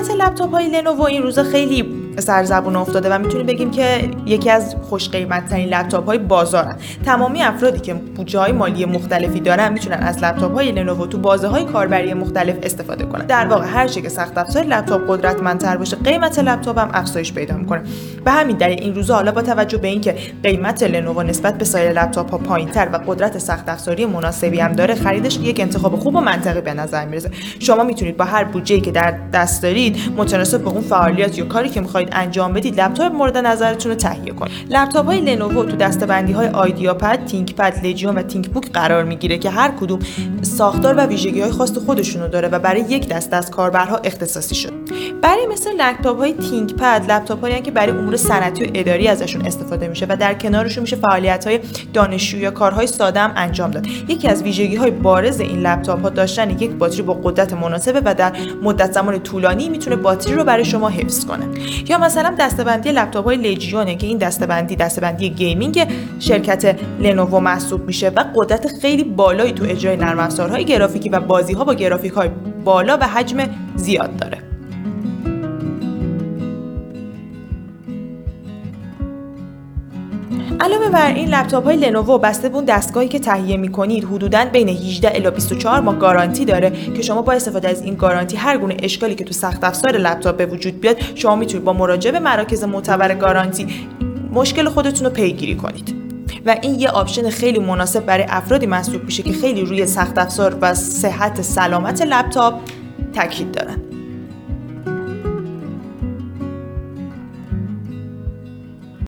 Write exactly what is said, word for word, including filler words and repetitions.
قیمت لپتاپ های لنوو این روزا خیلی سر زبون افتاده و میتونیم بگیم که یکی از خوش قیمت ترین لپتاپ های بازارن. تمامی افرادی که بودجه های مالی مختلفی دارن میتونن از لپتاپ های لنوو تو بازه های کاربری مختلف استفاده کنن. در واقع هر چه که سخت افزار لپتاپ قدرتمندتر باشه، قیمت لپتاپ هم افزایش پیدا میکنه. به همین دلیل این روزا حالا با توجه به اینکه قیمت لنوو نسبت به سایر لپتاپ ها پایینتر و قدرت سخت افزاری مناسبی هم داره، خریدش یک انتخاب خوب و منطقی به نظر میرسه. شما میتونید با هر بودجه‌ای که در دست دارید متناسب با اون فعالیت یا کاری که میخواید انجام بدید لپتاپ مورد نظرتون رو تهیه کنید. لپتاپ های لنوو تو دسته‌بندی های آیدیاپد، تینکپد، لژیون و تینک بوک قرار میگیره که هر کدوم ساختار و ویژگی های خاص خودشونو داره و برای یک دسته از کاربرها اختصاصی شده. برای مثل لپتاپ های تینکپد، لپتاپ هایی که برای امور صنعتی و اداری ازشون استفاده میشه و در کنارشون میشه فعالیت های دانشجویی یا کارهای ساده هم انجام داد. یکی از ویژگی های بارز این لپتاپ ها داشتن یک باتری با قدرت مناسبه و در مدت زمان طولانی میتونه باتری رو برای شما حفظ کنه. یا مثلا دسته‌بندی لپتاپ های لژیونه که این دسته‌بندی دسته‌بندی گیمینگ شرکت لنوو محسوب میشه و قدرت خیلی بالایی تو اجرای نرم افزارهای گرافیکی و بازی‌ها با گرافیک‌های بالا و حجم زیاد داره. علاوه بر این لپتاپ های لنوو بسته به اون دستگاهی که تهیه می‌کنید حدوداً بین هجده الی بیست و چهار ماه گارانتی داره که شما با استفاده از این گارانتی هر گونه اشکالی که تو سخت افزار لپتاپ به وجود بیاد شما میتونید با مراجعه به مراکز معتبر گارانتی مشکل خودتون رو پیگیری کنید. و این یه آپشن خیلی مناسب برای افرادی محسوب میشه که خیلی روی سخت افزار و صحت سلامت لپتاپ تاکید دارن.